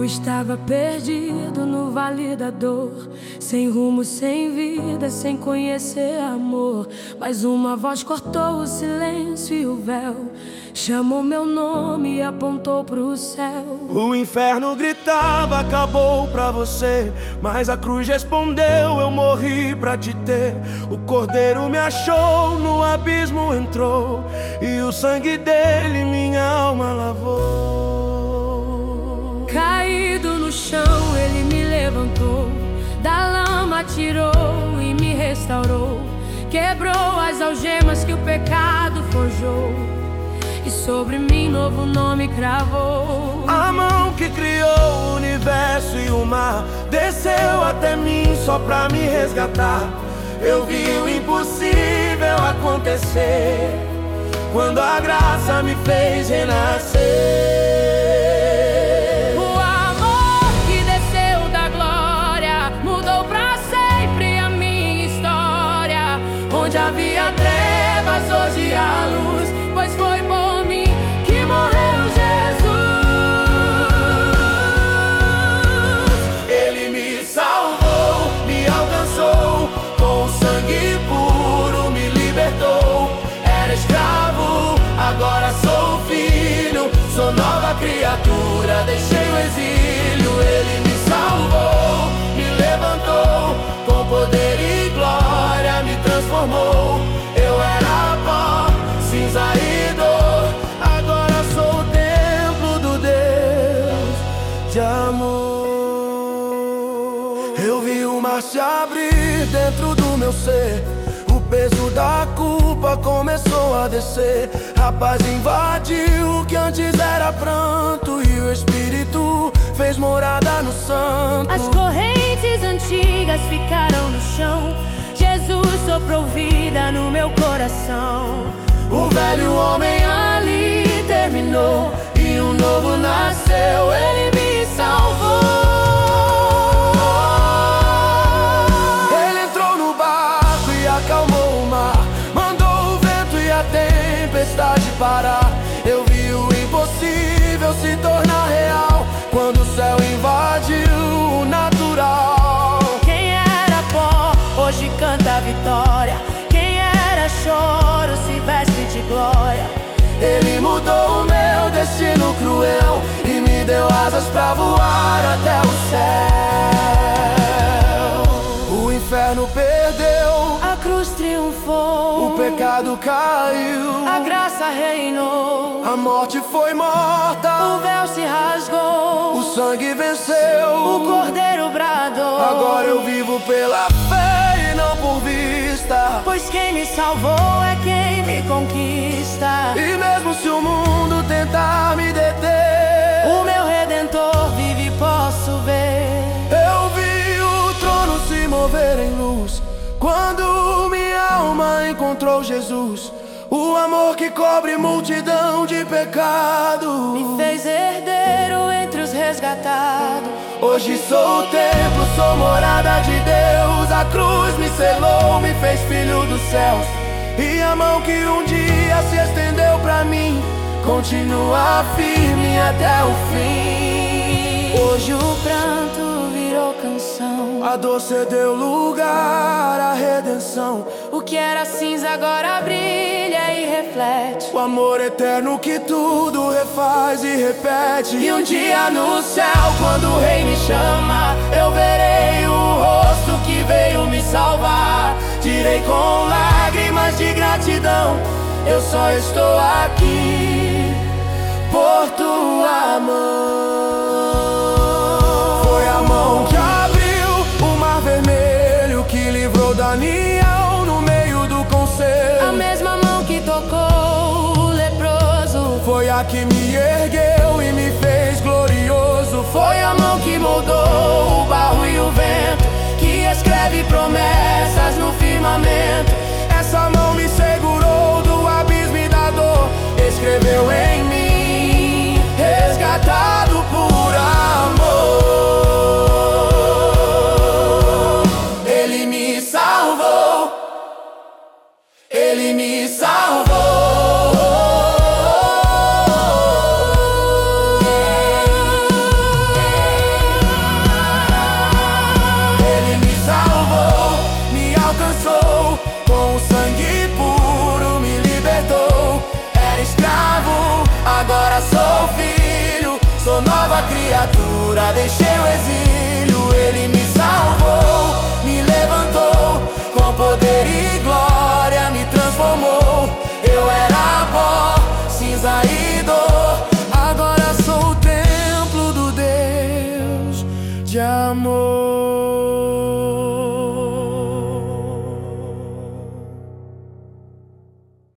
estava perdido no vale da dor, sem rumo, sem vida, sem conhecer amor. Mas uma voz cortou o silêncio e o véu, chamou meu nome e apontou pro céu. O inferno gritava, acabou pra você, mas a cruz respondeu, eu morri pra te ter. O cordeiro me achou, no abismo entrou, e o sangue dele minha alma lavou. Caído no chão, ele me levantou, da lama tirou e me restaurou. Quebrou as algemas que o pecado forjou, e sobre mim novo nome cravou. A mão que criou o universo e o mar desceu até mim só pra me resgatar. Eu vi o impossível acontecer, quando a graça me fez renascer. Onde havia trevas, hoje há luz, pois foi por mim que morreu Jesus. Ele me salvou, me alcançou, com sangue puro me libertou. Era escravo, agora sou filho, sou nova criatura, deixei o exílio. Ele me salvou, me levantou, com poder e glória me transformou. Eu era pó, cinza e dor, agora sou o templo do Deus de amor. Eu vi o mar se abrir dentro do meu ser, o peso da culpa começou a descer. A paz invadiu o que antes era pranto, e o Espírito fez morada no santo. As correntes antigas ficaram no chão, Jesus soprou vida no meu coração. O velho homem ali terminou, e um novo nasceu, ele me salvou. Ele entrou no barco e acalmou o mar, mandou o vento e a tempestade parar. Eu vi o impossível se tornar real, quando o céu invadiu o natural. Quem era pó, hoje canta a vitória. Quem era choro, se veste de glória. Ele mudou o meu destino cruel e me deu asas pra voar até o céu. O inferno perdeu, a cruz triunfou, o pecado caiu, a graça reinou. a morte foi morta, O véu se rasgou, o sangue venceu, o cordeiro bradou. Agora eu vivo pela fé e não por vista, pois quem me salvou é quem me conquista. E mesmo se o mundo tentar me deter, o meu Redentor vive e posso ver. Eu vi o trono se mover em luz, quando minha alma encontrou Jesus. O amor que cobre multidão de pecado me fez herdeiro entre os resgatados. Hoje sou o templo, sou morada de Deus. A cruz me selou, me fez filho dos céus, e a mão que um dia se estendeu pra mim continua firme até o fim. Hoje o pranto virou canção, a dor cedeu lugar à redenção. O que era cinza agora brilha e reflete o amor eterno que tudo refaz e repete. E um dia no céu, quando o Rei me chama, eu verei o rosto que veio me salvar. Direi com lágrimas de gratidão, eu só estou aqui por tua mão. Foi a mão que abriu o mar vermelho, que livrou Daniel no meio do conselho. A mesma mão que tocou o leproso foi a que me ergueu e me fez glorioso. Foi a mão que moldou o barro e o vento, que escreve promessas no firmamento. Essa mão me segurou do abismo e da dor, escreveu em mim, resgatado por amor. Ele me salvou, ele me salvou. criatura, deixei o exílio.